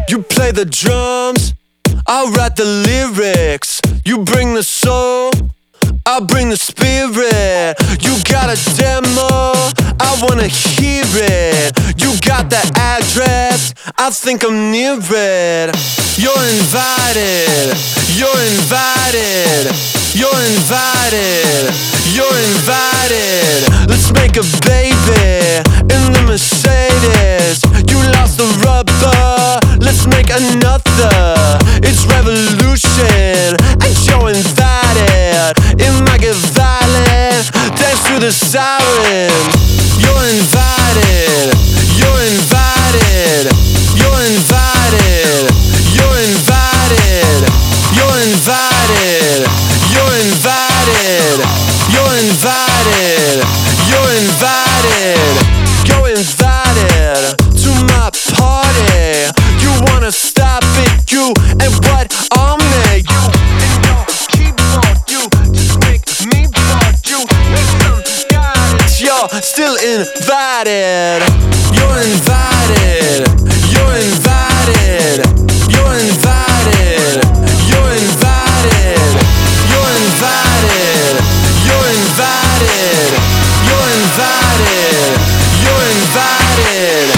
You play the drums, I'll write the lyrics. You bring the soul, I'll bring the spirit. You got a demo, I wanna hear it. You got the address, I think I'm near it. You're invited, you're invited, you're invited, you're invited. Let's make a baby in the Mercedes. You lost the rubber, let's make another. It's revolution, and you're invited. It might get violent, dance to the sirens. You're invited, you're invited, you're invited, you're invited, you're invited, you're invited, you're invited, you're invited, you're invited to my party. You wanna stop it, you and what on me? You and your keyboard, you just make me bored. You make some guidance, you're still invited. You're invited, you're invited, you're invited, you're invited, you're invited, you're invited, you're invited, you're invited.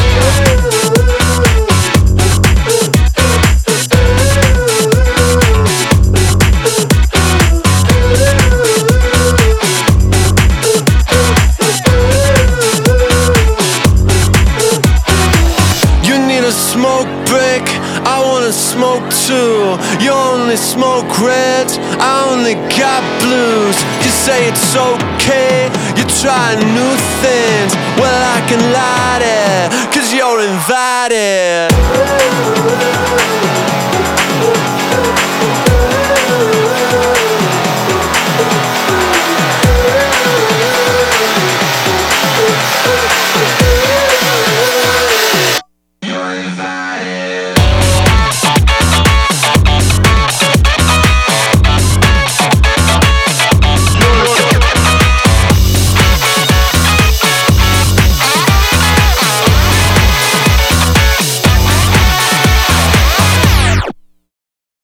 Smoke break, I wanna smoke too. You only smoke reds, I only got blues. You say it's okay, you're trying new things. Well, I can light it, 'cause you're invited.